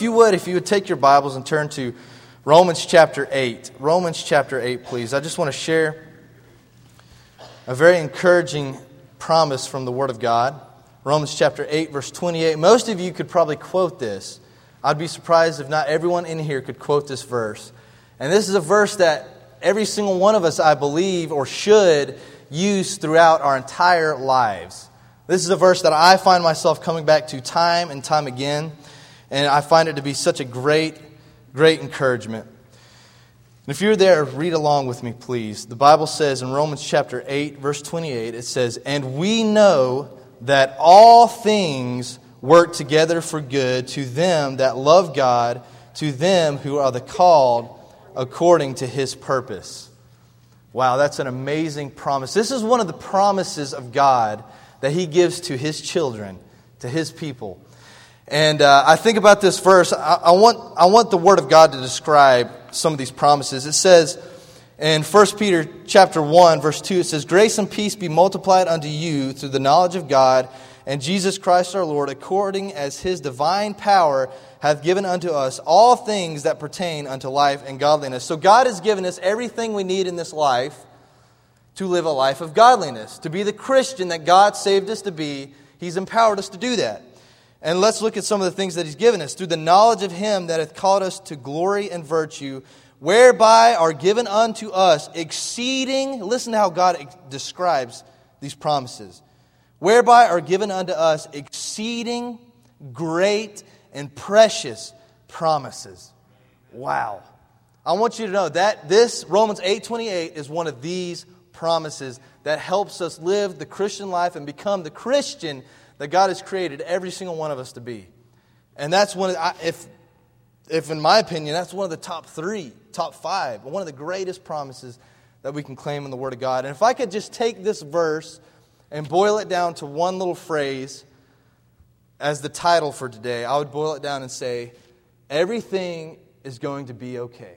if you would take your Bibles and turn to Romans chapter 8. Romans chapter 8, please. I just want to share a very encouraging promise from the Word of God. Romans chapter 8, verse 28. Most of you could probably quote this. I'd be surprised if not everyone in here could quote this verse. And this is a verse that every single one of us, I believe, or should use throughout our entire lives. This is a verse that I find myself coming back to time and time again. And I find it to be such a great, great encouragement. And if you're there, read along with me, please. The Bible says in Romans chapter 8, verse 28, it says, "And we know that all things work together for good to them that love God, to them who are the called according to His purpose." Wow, that's an amazing promise. This is one of the promises of God that He gives to His children, to His people. And I think about this verse. I want the Word of God to describe some of these promises. It says in 1 Peter chapter 1, verse 2, it says, "Grace and peace be multiplied unto you through the knowledge of God and Jesus Christ our Lord, according as His divine power hath given unto us all things that pertain unto life and godliness." So God has given us everything we need in this life to live a life of godliness, to be the Christian that God saved us to be. He's empowered us to do that. And let's look at some of the things that He's given us. "Through the knowledge of Him that hath called us to glory and virtue, whereby are given unto us exceeding," listen to how God describes these promises, "whereby are given unto us exceeding great and precious promises." Wow. I want you to know that this Romans 8:28 is one of these promises that helps us live the Christian life and become the Christian that God has created every single one of us to be. And that's one of, if in my opinion, that's one of the top 3, top 5, one of the greatest promises that we can claim in the Word of God. And if I could just take this verse and boil it down to one little phrase as the title for today, I would boil it down and say, everything is going to be okay.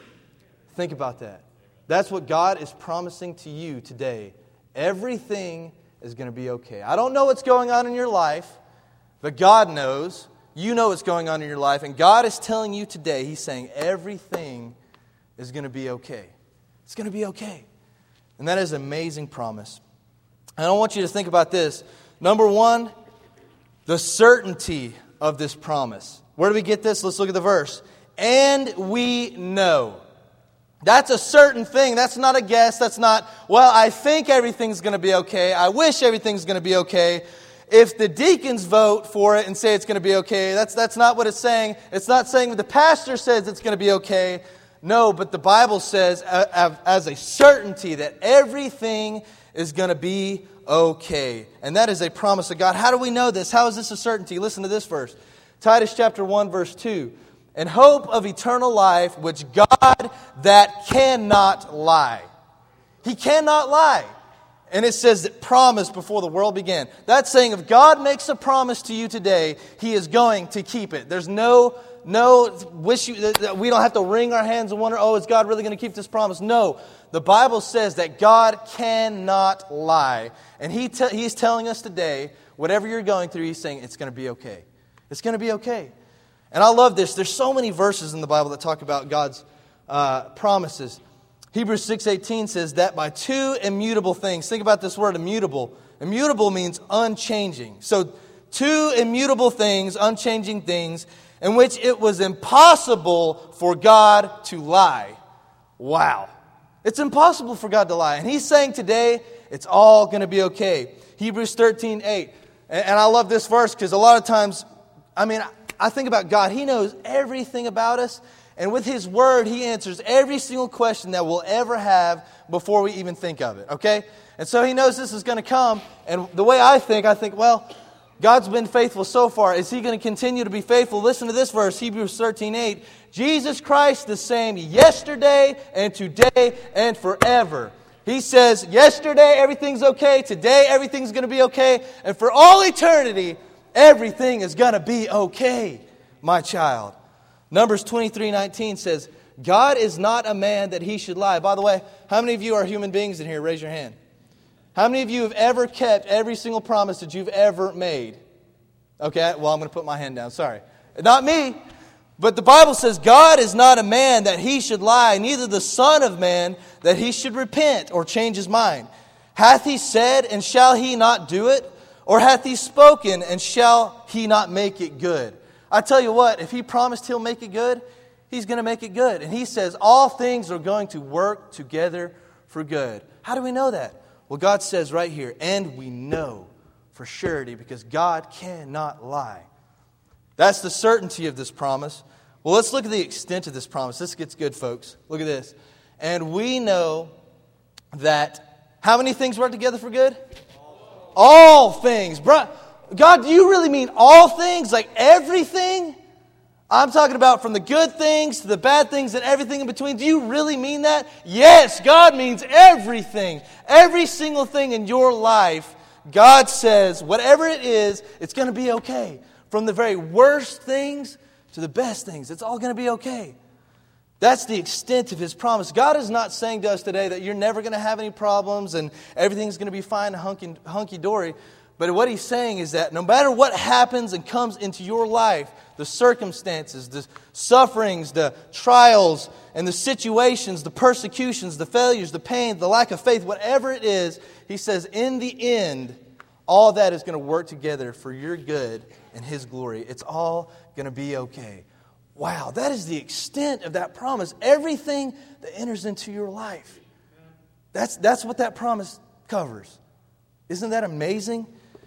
Think about that. That's what God is promising to you today. Everything is going to be okay. I don't know what's going on in your life, but God knows. You know what's going on in your life, and God is telling you today, He's saying everything is going to be okay. It's going to be okay. And that is an amazing promise. And I want you to think about this. Number one, the certainty of this promise. Where do we get this? Let's look at the verse. "And we know." That's a certain thing. That's not a guess. That's not, well, I think everything's going to be okay. I wish everything's going to be okay. If the deacons vote for it and say it's going to be okay, that's not what it's saying. It's not saying that the pastor says it's going to be okay. No, but the Bible says as a certainty that everything is going to be okay. And that is a promise of God. How do we know this? How is this a certainty? Listen to this verse. Titus chapter 1, verse 2. "And hope of eternal life, which God that cannot lie." He cannot lie. And it says that promised before the world began. That's saying if God makes a promise to you today, He is going to keep it. There's no wish we don't have to wring our hands and wonder, oh, is God really going to keep this promise? No. The Bible says that God cannot lie. And He's telling us today, whatever you're going through, He's saying it's going to be okay. It's going to be okay. And I love this. There's so many verses in the Bible that talk about God's promises. Hebrews 6:18 says that by 2 immutable things. Think about this word, immutable. Immutable means unchanging. So 2 immutable things, unchanging things, in which it was impossible for God to lie. Wow. It's impossible for God to lie. And He's saying today, it's all going to be okay. Hebrews 13:8. And I love this verse because a lot of times, I think about God. He knows everything about us. And with His Word, He answers every single question that we'll ever have before we even think of it. Okay? And so He knows this is going to come. And the way I think, well, God's been faithful so far. Is He going to continue to be faithful? Listen to this verse, Hebrews 13:8. "Jesus Christ the same yesterday and today and forever." He says, yesterday everything's okay. Today everything's going to be okay. And for all eternity, everything is going to be okay, my child. Numbers 23:19 says, "God is not a man that He should lie." By the way, how many of you are human beings in here? Raise your hand. How many of you have ever kept every single promise that you've ever made? Okay, well, I'm going to put my hand down. Sorry. Not me. But the Bible says, God is not a man that he should lie, neither the Son of Man that he should repent or change his mind. Hath he said, and shall he not do it? Or hath he spoken, and shall he not make it good? I tell you what, if he promised he'll make it good, he's going to make it good. And he says all things are going to work together for good. How do we know that? Well, God says right here, and we know for surety, because God cannot lie. That's the certainty of this promise. Well, let's look at the extent of this promise. This gets good, folks. Look at this. And we know that, how many things work together for good? All things. God, do you really mean all things? Like everything? I'm talking about from the good things to the bad things and everything in between. Do you really mean that? Yes, God means everything. Every single thing in your life, God says, whatever it is, it's going to be okay. From the very worst things to the best things, it's all going to be okay. That's the extent of His promise. God is not saying to us today that you're never going to have any problems and everything's going to be fine and hunky-dory. But what He's saying is that no matter what happens and comes into your life, the circumstances, the sufferings, the trials, and the situations, the persecutions, the failures, the pain, the lack of faith, whatever it is, He says, in the end, all that is going to work together for your good and His glory. It's all going to be okay. Wow, that is the extent of that promise. Everything that enters into your life. That's what that promise covers. Isn't that amazing?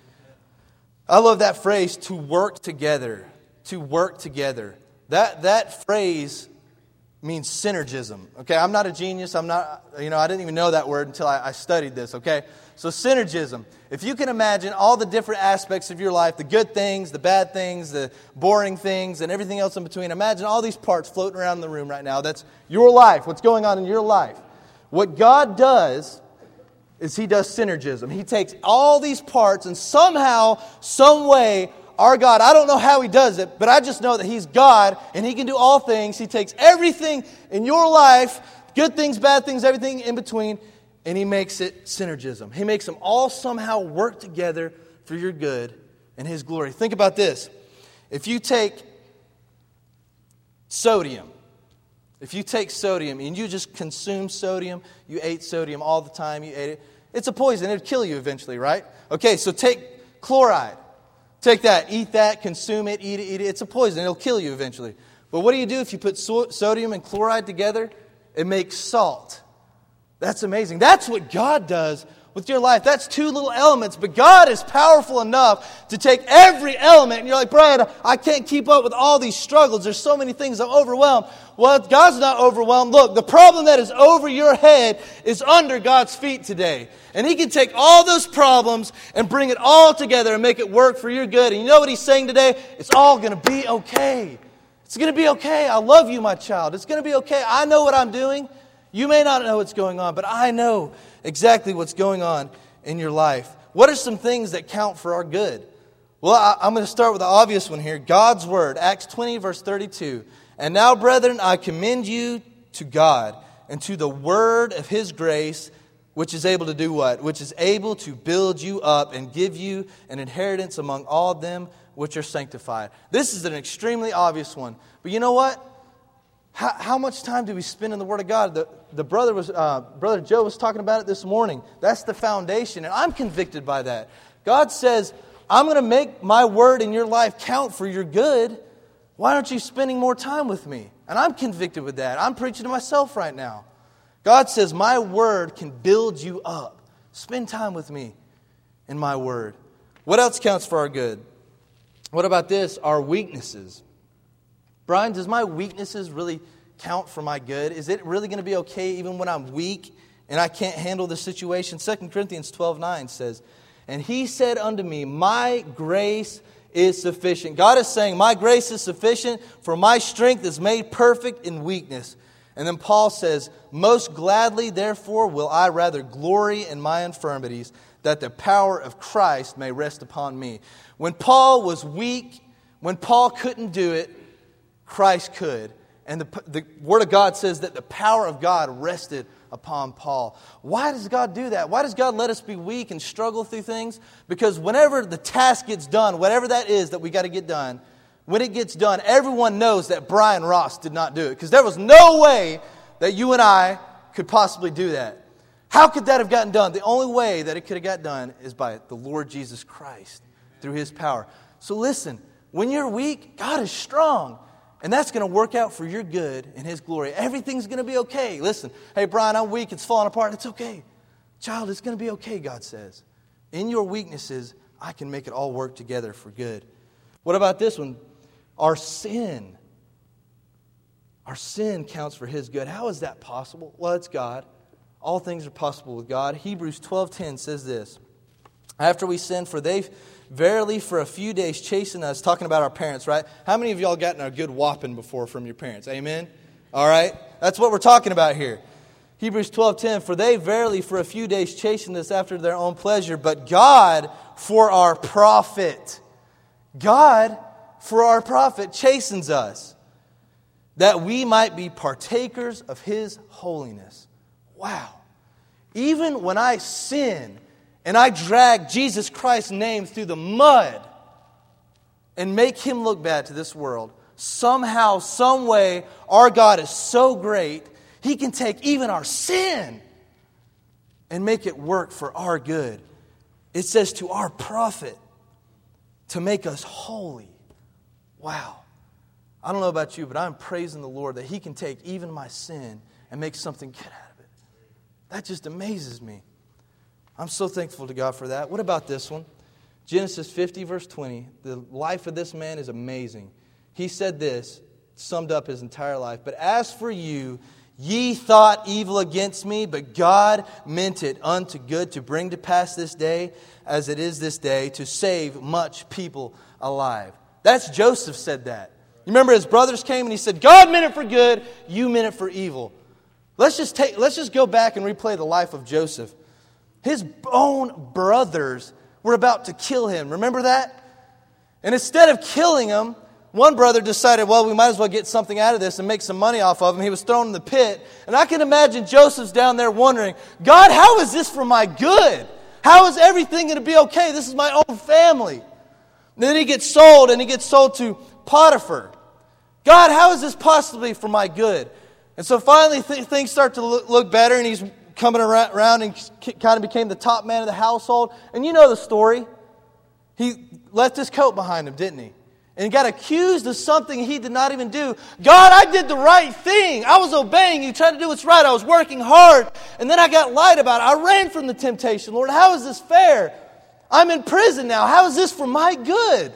I love that phrase, to work together. To work together. That phrase means synergism. Okay, I'm not a genius. I didn't even know that word until I studied this. Okay, so synergism. If you can imagine all the different aspects of your life, the good things, the bad things, the boring things, and everything else in between. Imagine all these parts floating around in the room right now. That's your life. What's going on in your life? What God does is He does synergism. He takes all these parts and somehow, some way, our God, I don't know how He does it, but I just know that He's God and He can do all things. He takes everything in your life, good things, bad things, everything in between, and He makes it synergism. He makes them all somehow work together for your good and His glory. Think about this. If you take sodium and you just consume sodium, you ate sodium all the time, you ate it, it's a poison. It'll kill you eventually, right? Okay, so take chloride. Take that, eat that, consume it, eat it. It's a poison. It'll kill you eventually. But what do you do if you put sodium and chloride together? It makes salt. That's amazing. That's what God does with your life. That's two little elements, but God is powerful enough to take every element, and you're like, Brian, I can't keep up with all these struggles. There's so many things. I'm overwhelmed. Well, God's not overwhelmed. Look, the problem that is over your head is under God's feet today. And He can take all those problems and bring it all together and make it work for your good. And you know what He's saying today? It's all going to be okay. It's going to be okay. I love you, my child. It's going to be okay. I know what I'm doing. You may not know what's going on, but I know exactly what's going on in your life. What are some things that count for our good? Well, I'm going to start with the obvious one here. God's Word, Acts 20, verse 32. And now, brethren, I commend you to God and to the word of His grace, which is able to do what? Which is able to build you up and give you an inheritance among all them which are sanctified. This is an extremely obvious one. But you know what? How much time do we spend in the Word of God? The Brother Joe was talking about it this morning. That's the foundation, and I'm convicted by that. God says, I'm going to make my Word in your life count for your good. Why aren't you spending more time with me? And I'm convicted with that. I'm preaching to myself right now. God says, my Word can build you up. Spend time with me in my Word. What else counts for our good? What about this? Our weaknesses. Brian, does my weaknesses really count for my good? Is it really going to be okay even when I'm weak and I can't handle the situation? 2 Corinthians 12:9 says, and He said unto me, my grace is sufficient. God is saying, my grace is sufficient, for my strength is made perfect in weakness. And then Paul says, most gladly, therefore, will I rather glory in my infirmities, that the power of Christ may rest upon me. When Paul was weak, when Paul couldn't do it, Christ could. And the Word of God says that the power of God rested upon Paul. Why does God do that? Why does God let us be weak and struggle through things? Because whenever the task gets done, whatever that is that we got to get done, when it gets done, everyone knows that Brian Ross did not do it. Because there was no way that you and I could possibly do that. How could that have gotten done? The only way that it could have got done is by the Lord Jesus Christ, through His power. So listen, when you're weak, God is strong. And that's going to work out for your good and His glory. Everything's going to be okay. Listen, hey, Brian, I'm weak. It's falling apart. It's okay. Child, it's going to be okay, God says. In your weaknesses, I can make it all work together for good. What about this one? Our sin counts for His good. How is that possible? Well, it's God. All things are possible with God. Hebrews 12:10 says this. After we sin, for they verily for a few days chasten us. Talking about our parents, right? How many of y'all gotten a good whopping before from your parents? Amen? All right? That's what we're talking about here. Hebrews 12:10, for they verily for a few days chastened us after their own pleasure, but God for our profit. God for our profit chastens us, that we might be partakers of His holiness. Wow. Even when I sin and I drag Jesus Christ's name through the mud and make Him look bad to this world, somehow, some way, our God is so great, He can take even our sin and make it work for our good. It says to our profit, to make us holy. Wow. I don't know about you, but I'm praising the Lord that He can take even my sin and make something good out of it. That just amazes me. I'm so thankful to God for that. What about this one? Genesis 50, verse 20. The life of this man is amazing. He said this, summed up his entire life. But as for you, ye thought evil against me, but God meant it unto good to bring to pass this day, as it is this day, to save much people alive. That's Joseph said that. You remember his brothers came and he said, God meant it for good, you meant it for evil. Let's just go back and replay the life of Joseph. His own brothers were about to kill him. Remember that? And instead of killing him, one brother decided, well, we might as well get something out of this and make some money off of him. He was thrown in the pit. And I can imagine Joseph's down there wondering, God, how is this for my good? How is everything going to be okay? This is my own family. And then he gets sold, and he gets sold to Potiphar. God, how is this possibly for my good? And so finally things start to look better, and he's coming around and kind of became the top man of the household. And you know the story. He left his coat behind him, didn't he? And he got accused of something he did not even do. God, I did the right thing. I was obeying you, trying to do what's right. I was working hard. And then I got lied about. I ran from the temptation. Lord, how is this fair? I'm in prison now. How is this for my good?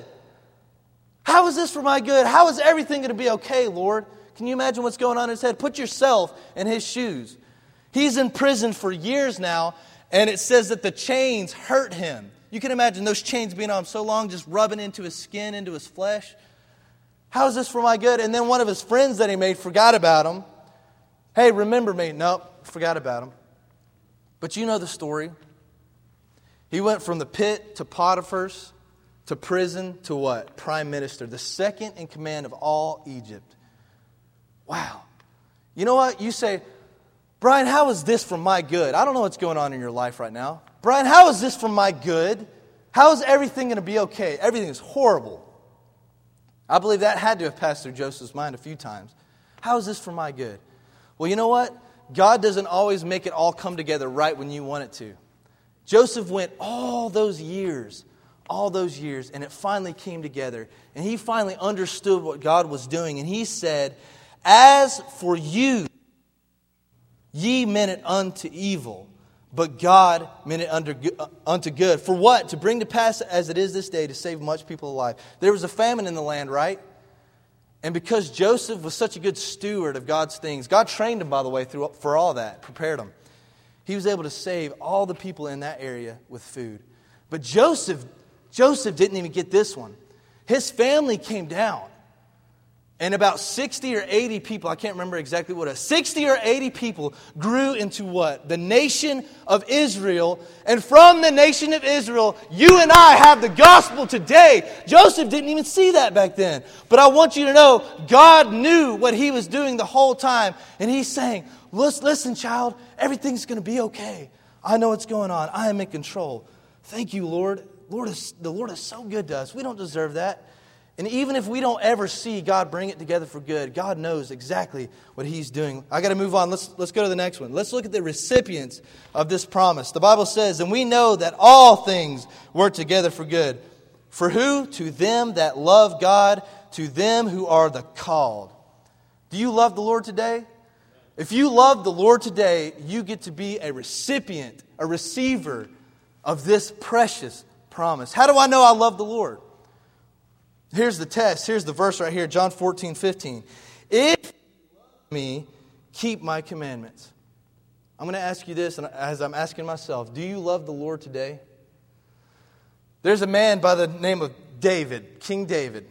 How is this for my good? How is everything going to be okay, Lord? Can you imagine what's going on in his head? Put yourself in his shoes. He's in prison for years now, and it says that the chains hurt him. You can imagine those chains being on him so long, just rubbing into his skin, into his flesh. How is this for my good? And then one of his friends that he made forgot about him. Hey, remember me? Nope, forgot about him. But you know the story. He went from the pit to Potiphar's, to prison, to what? Prime minister, the second in command of all Egypt. Wow. You know what? You say, Brian, how is this for my good? I don't know what's going on in your life right now. Brian, how is this for my good? How is everything going to be okay? Everything is horrible. I believe that had to have passed through Joseph's mind a few times. How is this for my good? Well, you know what? God doesn't always make it all come together right when you want it to. Joseph went all those years, and it finally came together. And he finally understood what God was doing. And he said, as for you, ye meant it unto evil, but God meant it unto good. For what? To bring to pass as it is this day, to save much people alive. There was a famine in the land, right? And because Joseph was such a good steward of God's things, God trained him, by the way, for all that, prepared him. He was able to save all the people in that area with food. But Joseph didn't even get this one. His family came down. And about 60 or 80 people, I can't remember exactly what it was, 60 or 80 people grew into what? The nation of Israel. And from the nation of Israel, you and I have the gospel today. Joseph didn't even see that back then. But I want you to know, God knew what He was doing the whole time. And He's saying, listen, child, everything's going to be okay. I know what's going on. I am in control. Thank you, Lord. The Lord is so good to us. We don't deserve that. And even if we don't ever see God bring it together for good, God knows exactly what He's doing. I got to move on. Let's go to the next one. Let's look at the recipients of this promise. The Bible says, and we know that all things work together for good. For who? To them that love God, to them who are the called. Do you love the Lord today? If you love the Lord today, you get to be a recipient, a receiver of this precious promise. How do I know I love the Lord? Here's the test. Here's the verse right here, John 14:15. If you love me, keep my commandments. I'm going to ask you this, and as I'm asking myself, do you love the Lord today? There's a man by the name of David, King David.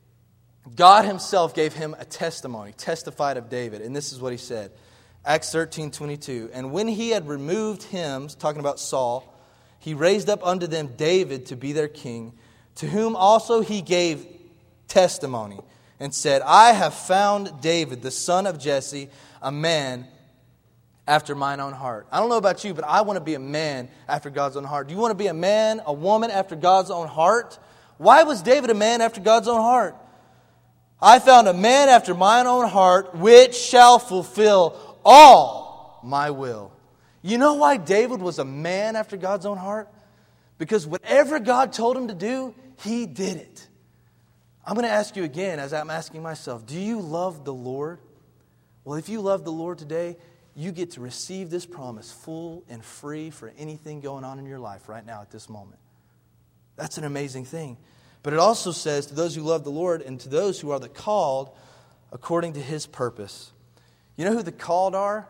God Himself gave him a testimony, testified of David, and this is what he said. Acts 13:22. And when he had removed him, talking about Saul, He raised up unto them David to be their king, to whom also He gave testimony, and said, I have found David, the son of Jesse, a man after mine own heart. I don't know about you, but I want to be a man after God's own heart. Do you want to be a man, a woman after God's own heart? Why was David a man after God's own heart? I found a man after mine own heart, which shall fulfill all my will. You know why David was a man after God's own heart? Because whatever God told him to do, he did it. I'm going to ask you again, as I'm asking myself, do you love the Lord? Well, if you love the Lord today, you get to receive this promise full and free for anything going on in your life right now at this moment. That's an amazing thing. But it also says to those who love the Lord and to those who are the called according to His purpose. You know who the called are?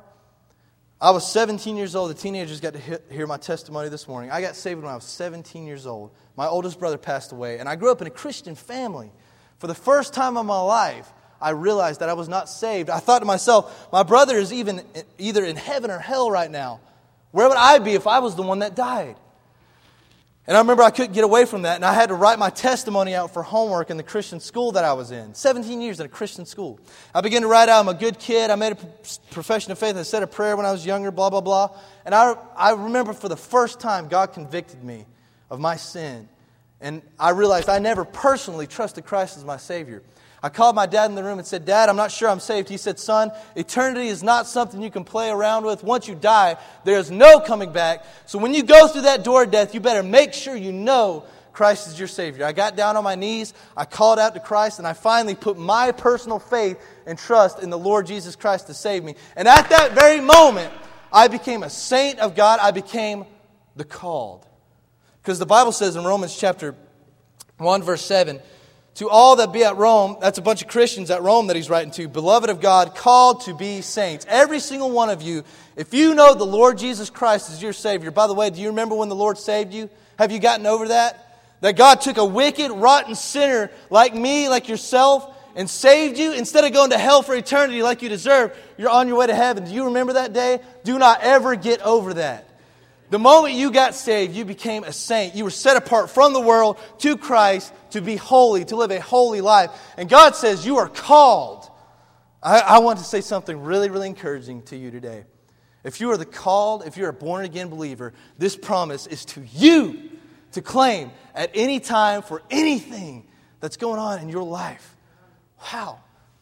I was 17 years old. The teenagers got to hear my testimony this morning. I got saved when I was 17 years old. My oldest brother passed away, and I grew up in a Christian family. For the first time in my life, I realized that I was not saved. I thought to myself, my brother is either in heaven or hell right now. Where would I be if I was the one that died? And I remember I couldn't get away from that, and I had to write my testimony out for homework in the Christian school that I was in. 17 years in a Christian school. I began to write out, I'm a good kid. I made a profession of faith. I said a prayer when I was younger, blah, blah, blah. And I remember for the first time God convicted me of my sin. And I realized I never personally trusted Christ as my Savior. I called my dad in the room and said, Dad, I'm not sure I'm saved. He said, son, eternity is not something you can play around with. Once you die, there's no coming back. So when you go through that door of death, you better make sure you know Christ is your Savior. I got down on my knees, I called out to Christ, and I finally put my personal faith and trust in the Lord Jesus Christ to save me. And at that very moment, I became a saint of God. I became the called. Because the Bible says in Romans chapter 1, verse 7, to all that be at Rome, that's a bunch of Christians at Rome that he's writing to, beloved of God, called to be saints. Every single one of you, if you know the Lord Jesus Christ is your Savior. By the way, do you remember when the Lord saved you? Have you gotten over that? That God took a wicked, rotten sinner like me, like yourself, and saved you? Instead of going to hell for eternity like you deserve, you're on your way to heaven. Do you remember that day? Do not ever get over that. The moment you got saved, you became a saint. You were set apart from the world to Christ to be holy, to live a holy life. And God says you are called. I want to say something really, really encouraging to you today. If you are the called, if you're a born-again believer, this promise is to you to claim at any time for anything that's going on in your life. Wow.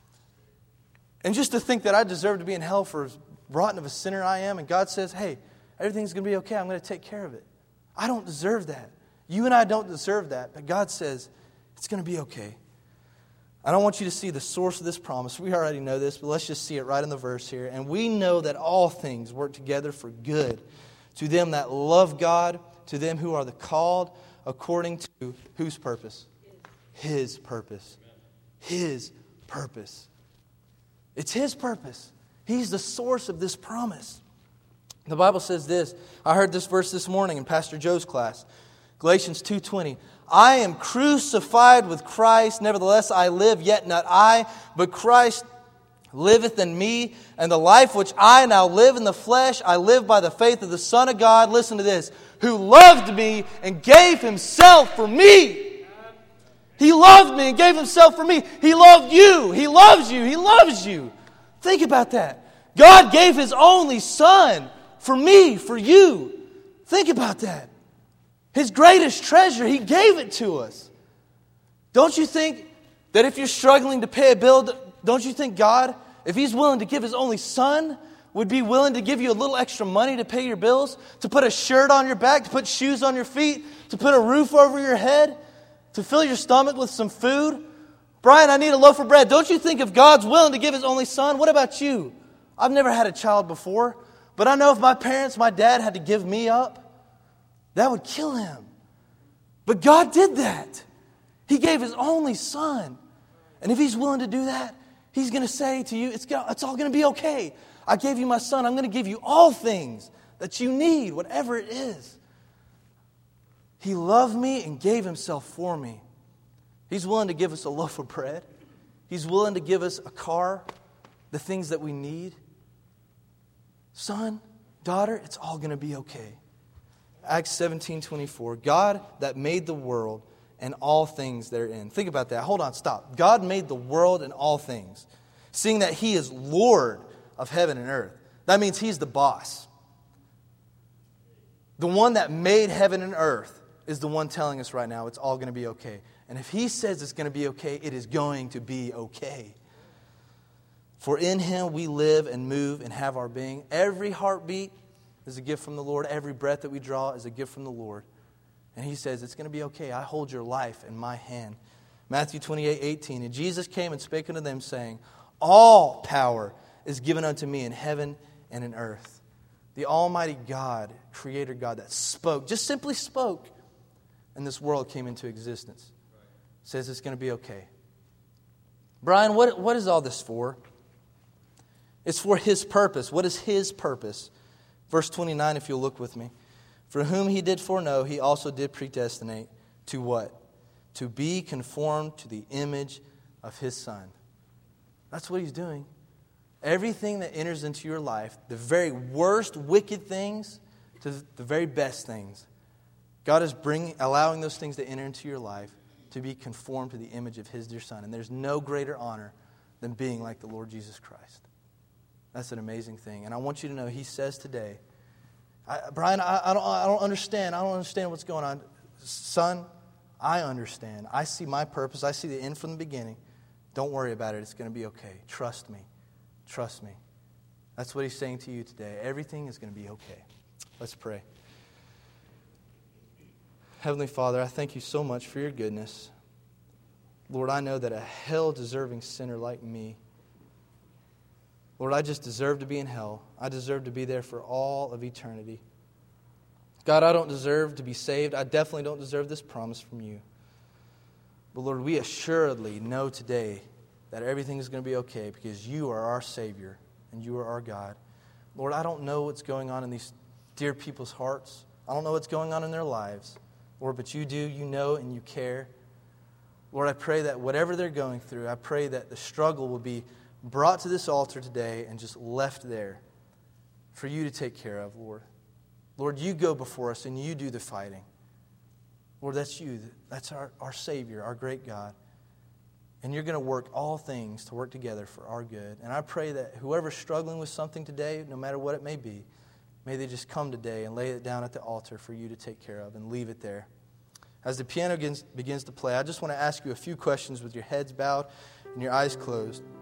And just to think that I deserve to be in hell for as rotten of a sinner I am, and God says, hey, everything's going to be okay. I'm going to take care of it. I don't deserve that. You and I don't deserve that. But God says it's going to be okay. I don't want you to see the source of this promise. We already know this, but let's just see it right in the verse here. And we know that all things work together for good to them that love God, to them who are the called according to whose purpose? His purpose. His purpose. It's His purpose. He's the source of this promise. The Bible says this. I heard this verse this morning in Pastor Joe's class. Galatians 2:20. I am crucified with Christ. Nevertheless, I live, yet not I, but Christ liveth in me. And the life which I now live in the flesh, I live by the faith of the Son of God. Listen to this. Who loved me and gave Himself for me. He loved me and gave Himself for me. He loved you. He loves you. He loves you. Think about that. God gave His only Son for me, for you. Think about that. His greatest treasure, He gave it to us. Don't you think That if you're struggling to pay a bill, don't you think God, if He's willing to give His only Son, would be willing to give you a little extra money to pay your bills, to put a shirt on your back, to put shoes on your feet, to put a roof over your head, to fill your stomach with some food? Brian, I need a loaf of bread. Don't you think if God's willing to give His only Son, what about you? I've never had a child before, but I know if my dad had to give me up, that would kill him. But God did that. He gave His only Son. And if He's willing to do that, He's going to say to you, it's all going to be okay. I gave you my Son. I'm going to give you all things that you need, whatever it is. He loved me and gave Himself for me. He's willing to give us a loaf of bread. He's willing to give us a car, the things that we need. Son, daughter, it's all going to be okay. Acts 17:24. God that made the world and all things therein. Think about that. Hold on, stop. God made the world and all things. Seeing that He is Lord of heaven and earth. That means He's the boss. The one that made heaven and earth is the one telling us right now it's all going to be okay. And if He says it's going to be okay, it is going to be okay. For in Him we live and move and have our being. Every heartbeat is a gift from the Lord. Every breath that we draw is a gift from the Lord. And He says, it's going to be okay. I hold your life in my hand. Matthew 28:18. And Jesus came and spake unto them, saying, all power is given unto me in heaven and in earth. The Almighty God, Creator God that spoke, just simply spoke, and this world came into existence. Says it's going to be okay. Brian, what is all this for? It's for His purpose. What is His purpose? Verse 29, if you'll look with me. For whom He did foreknow, He also did predestinate to what? To be conformed to the image of His Son. That's what He's doing. Everything that enters into your life, the very worst wicked things to the very best things, God is allowing those things to enter into your life to be conformed to the image of His dear Son. And there's no greater honor than being like the Lord Jesus Christ. That's an amazing thing. And I want you to know He says today, Brian, I don't understand. I don't understand what's going on. Son, I understand. I see my purpose. I see the end from the beginning. Don't worry about it. It's going to be okay. Trust me. Trust me. That's what He's saying to you today. Everything is going to be okay. Let's pray. Heavenly Father, I thank You so much for Your goodness. Lord, I know that a hell-deserving sinner like me, Lord, I just deserve to be in hell. I deserve to be there for all of eternity. God, I don't deserve to be saved. I definitely don't deserve this promise from You. But Lord, we assuredly know today that everything is going to be okay because You are our Savior and You are our God. Lord, I don't know what's going on in these dear people's hearts. I don't know what's going on in their lives. Lord, but You do. You know and You care. Lord, I pray that whatever they're going through, I pray that the struggle will be brought to this altar today and just left there for You to take care of, Lord. Lord, You go before us and You do the fighting. Lord, that's You. That's our Savior, our great God. And You're going to work all things to work together for our good. And I pray that whoever's struggling with something today, no matter what it may be, may they just come today and lay it down at the altar for You to take care of and leave it there. As the piano begins to play, I just want to ask you a few questions with your heads bowed and your eyes closed.